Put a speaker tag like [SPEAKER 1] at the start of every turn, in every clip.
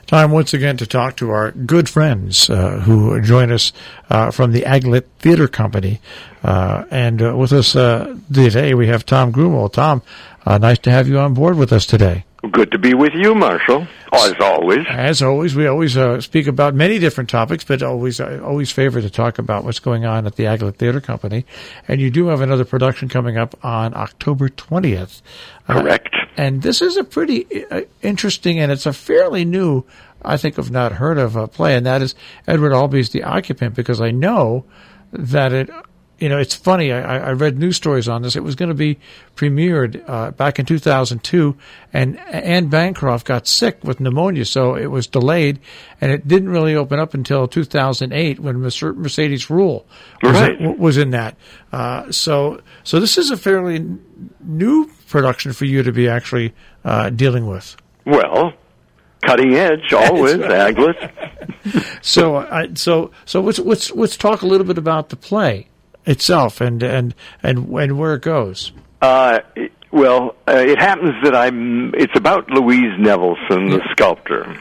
[SPEAKER 1] Time once again to talk to our good friends who join us from the Aglet Theater Company. And with us today we have Tom Grumol. Tom, nice to have you on board with us today.
[SPEAKER 2] Good to be with you, Marshall, as always.
[SPEAKER 1] As always, we always speak about many different topics, but always favor to talk about what's going on at the Aglet Theater Company. And you do have another production coming up on October 20th.
[SPEAKER 2] Correct.
[SPEAKER 1] And this is a pretty interesting, and it's a fairly new, I think, if not heard of, play, and that is Edward Albee's The Occupant, because I know that it's funny. I read news stories on this. It was going to be premiered back in 2002, and Anne Bancroft got sick with pneumonia, so it was delayed, and it didn't really open up until 2008 when Mercedes Ruehl was in that. So this is a fairly new production for you to be actually dealing with.
[SPEAKER 2] Well, cutting edge, always, Aglet.
[SPEAKER 1] So let's talk a little bit about the play itself and where it goes.
[SPEAKER 2] It happens that it's about Louise Nevelson, the sculptor.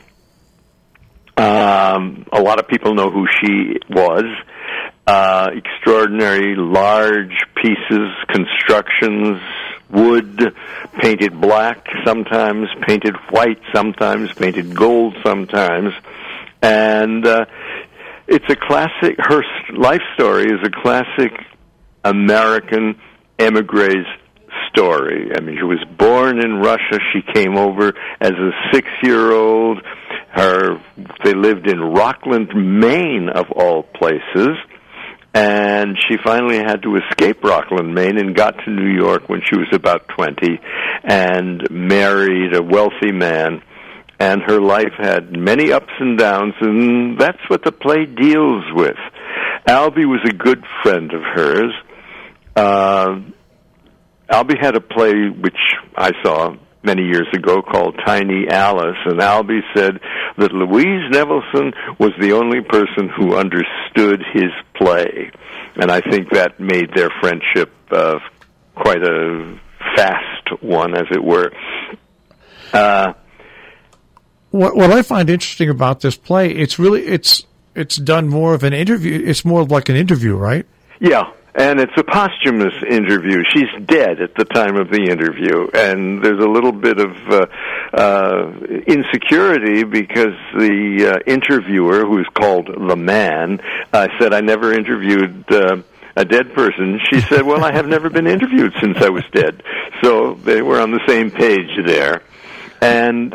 [SPEAKER 2] A lot of people know who she was. Extraordinary large pieces, constructions, wood, painted black, sometimes painted white, sometimes painted gold, sometimes. And it's a classic, her life story is a classic American emigre's story. I mean, she was born in Russia. She came over as a 6-year-old. They lived in Rockland, Maine, of all places. And she finally had to escape Rockland, Maine, and got to New York when she was about 20 and married a wealthy man. And her life had many ups and downs, and that's what the play deals with. Albee was a good friend of hers. Albee had a play which I saw many years ago called Tiny Alice, and Albee said that Louise Nevelson was the only person who understood his play. And I think that made their friendship quite a fast one, as it were.
[SPEAKER 1] What I find interesting about this play, it's done more of an interview. It's more like an interview, right?
[SPEAKER 2] Yeah, and it's a posthumous interview. She's dead at the time of the interview, and there's a little bit of insecurity because the interviewer, who's called the man, said, "I never interviewed a dead person." She said, "Well, I have never been interviewed since I was dead." So they were on the same page there. And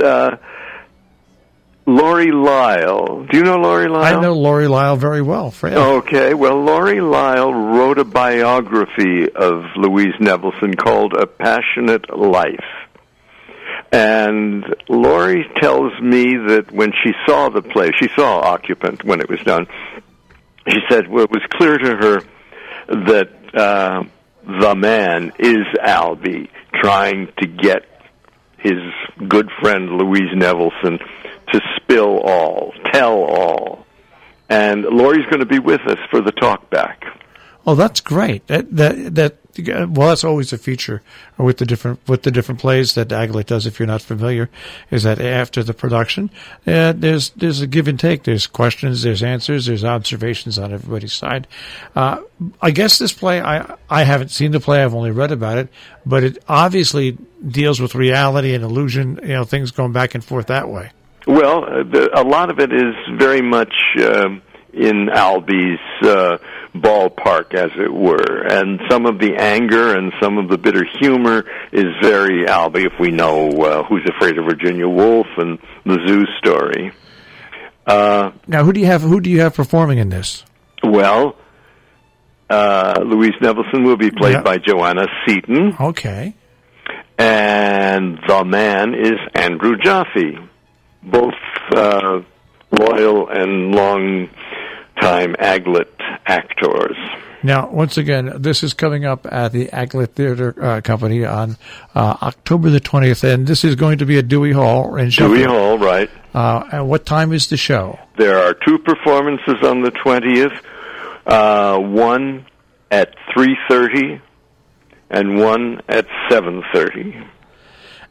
[SPEAKER 2] Lori Lyle. Do you know Lori Lyle?
[SPEAKER 1] I know Lori Lyle very well, Fred.
[SPEAKER 2] Okay, well, Lori Lyle wrote a biography of Louise Nevelson called A Passionate Life. And Lori tells me that when she saw the play, she saw Occupant when it was done, she said, well, it was clear to her that the man is Albee trying to get his good friend Louise Nevelson to spill all, tell all. And Lori's going to be with us for the talk back.
[SPEAKER 1] Oh, that's great. Well, that's always a feature with the different plays that Aglet does. If you're not familiar, is that after the production, there's a give and take. There's questions, there's answers, there's observations on everybody's side. I guess this play, I haven't seen the play. I've only read about it, but it obviously deals with reality and illusion. Things going back and forth that way.
[SPEAKER 2] Well, a lot of it is very much in Albee's ballpark, as it were, and some of the anger and some of the bitter humor is very Albee. If we know Who's Afraid of Virginia Woolf and the Zoo Story.
[SPEAKER 1] Now, who do you have performing in this?
[SPEAKER 2] Well, Louise Nevelson will be played by Joanna Seton.
[SPEAKER 1] Okay,
[SPEAKER 2] and the man is Andrew Jaffe. Both loyal and long-time Aglet actors.
[SPEAKER 1] Now, once again, this is coming up at the Aglet Theater Company on October the 20th, and this is going to be at Dewey Hall in Sheffield.
[SPEAKER 2] Dewey Hall, right.
[SPEAKER 1] And what time is the show?
[SPEAKER 2] There are 2 performances on the 20th, one at 3:30 and one at 7:30.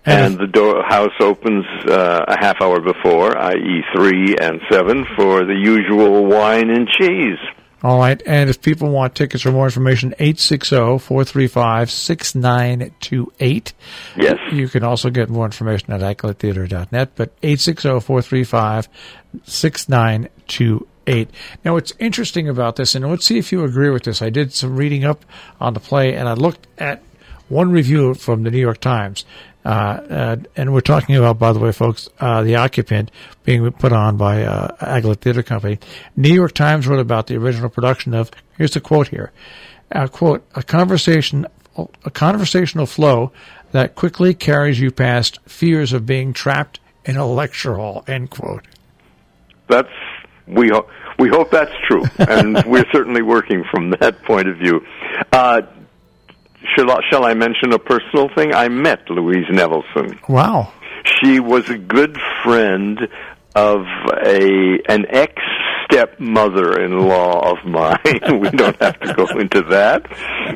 [SPEAKER 2] And the house opens a half hour before, i.e. 3 and 7, for the usual wine and cheese.
[SPEAKER 1] All right, and if people want tickets or more information, 860-435-6928.
[SPEAKER 2] Yes.
[SPEAKER 1] You can also get more information at acolytetheater.net, but 860-435-6928. Now, what's interesting about this, and let's see if you agree with this, I did some reading up on the play, and I looked at one review from the New York Times. And we're talking about, by the way, folks, The Occupant being put on by Aglet Theater Company. New York Times wrote about the original production of, here's the quote here, quote, a conversational flow that quickly carries you past fears of being trapped in a lecture hall, end quote.
[SPEAKER 2] We hope that's true, and we're certainly working from that point of view. Shall I mention a personal thing? I met Louise Nevelson.
[SPEAKER 1] Wow.
[SPEAKER 2] She was a good friend of an ex-stepmother-in-law of mine. We don't have to go into that.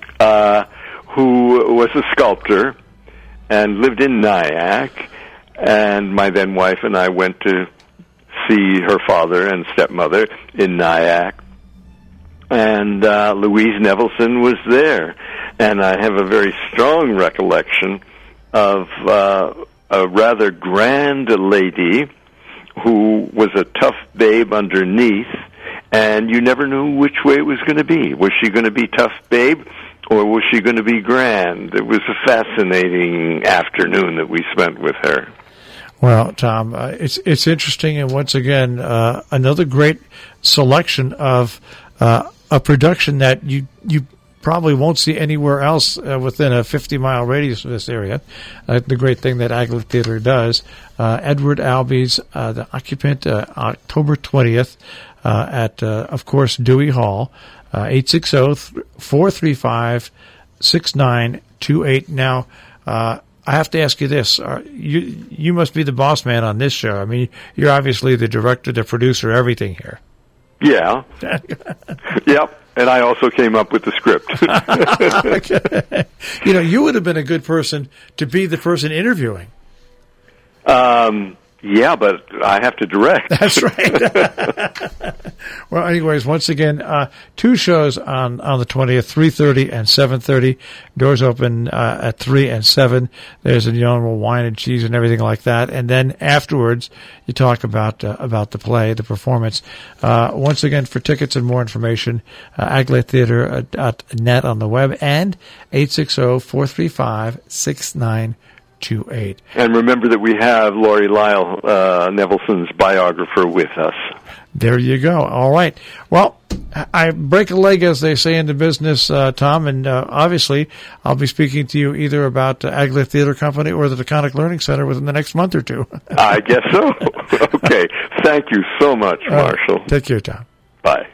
[SPEAKER 2] Who was a sculptor and lived in Nyack. And my then wife and I went to see her father and stepmother in Nyack. And Louise Nevelson was there. And I have a very strong recollection of a rather grand lady who was a tough babe underneath, and you never knew which way it was going to be. Was she going to be tough babe, or was she going to be grand? It was a fascinating afternoon that we spent with her.
[SPEAKER 1] Well, Tom, it's interesting, and once again, another great selection of a production that you probably won't see anywhere else within a 50-mile radius of this area. The great thing that Aglet Theater does. Edward Albee's The Occupant, October 20th at, of course, Dewey Hall, 860-435-6928. Now, I have to ask you this. You must be the boss man on this show. I mean, you're obviously the director, the producer, everything here.
[SPEAKER 2] Yeah. Yep. And I also came up with the script.
[SPEAKER 1] Okay. You know, you would have been a good person to be the person interviewing.
[SPEAKER 2] Yeah, but I have to direct.
[SPEAKER 1] That's right. Well, anyways, once again, 2 shows on the 20th, 3:30 and 7:30. Doors open at 3 and 7. There's a normal wine and cheese and everything like that. And then afterwards, you talk about the play, the performance. Once again, for tickets and more information, aglettheater.net on the web and 860-435-6928.
[SPEAKER 2] And remember that we have Lori Lyle, Nevelson's biographer, with us.
[SPEAKER 1] There you go. All right. Well, I break a leg, as they say in the business, Tom, and obviously I'll be speaking to you either about Aglet Theater Company or the Taconic Learning Center within the next month or two.
[SPEAKER 2] I guess so. Okay. Thank you so much, Marshall.
[SPEAKER 1] Take care, Tom.
[SPEAKER 2] Bye.